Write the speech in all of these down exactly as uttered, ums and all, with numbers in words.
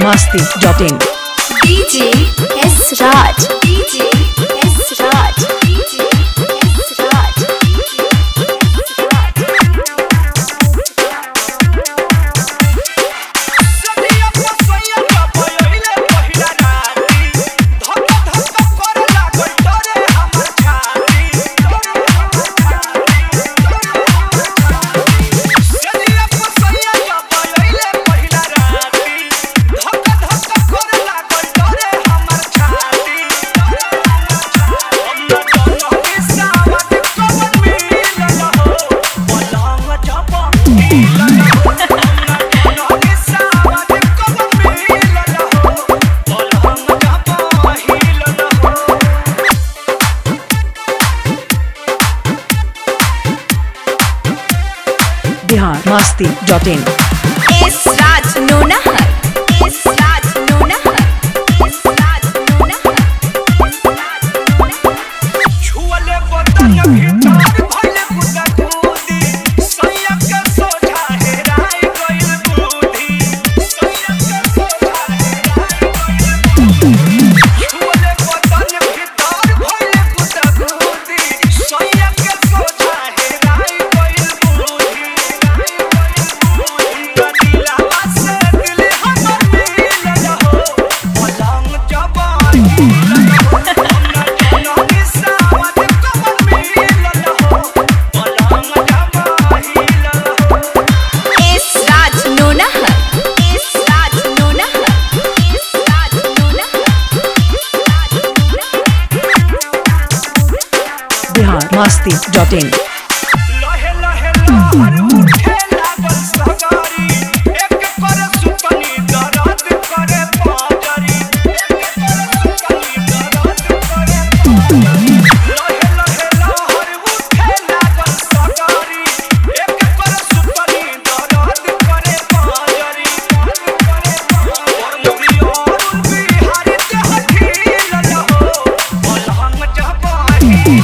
masti dot in. D J S Raj, D J S Raj, D J S Raj, D J S Raj. Bihar masti dot in. S Raj Nonahar, S Raj Nonahar, S Raj Nonahar, S Raj Nonahar. छुअले बदन भीतर भइले गुदा गुदी सैया के सोझा हेराई गइल बुद्धि सैया के सोझा हेराई गइल बुद्धि छुअले बदन भीतर भइले गुदा गुदी सैया के सोझा हेराई गइल बुद्धि दिलवा से दिल हमर मिलल हो पलंग जबानी S Raj Nonahar, S Raj Nonahar, S Raj Nonahar, Bihar masti dot in. लहे लहे लहर उठे लागल सगारी एक कर सुपनी दर्द करे पाजरी एक कर सुपनी दर्द करे पाजरी लहे लहे लहर उठे लागल सगारी एक कर सुपनी दर्द करे पाजरी करे पाजरी और बिहारी ते हठील लहो पलंग जबाही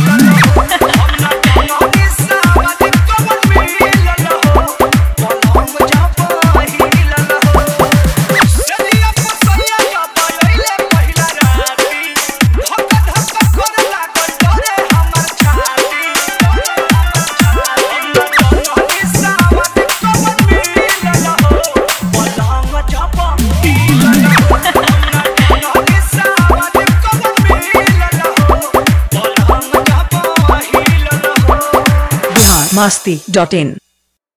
Bihar masti dot in.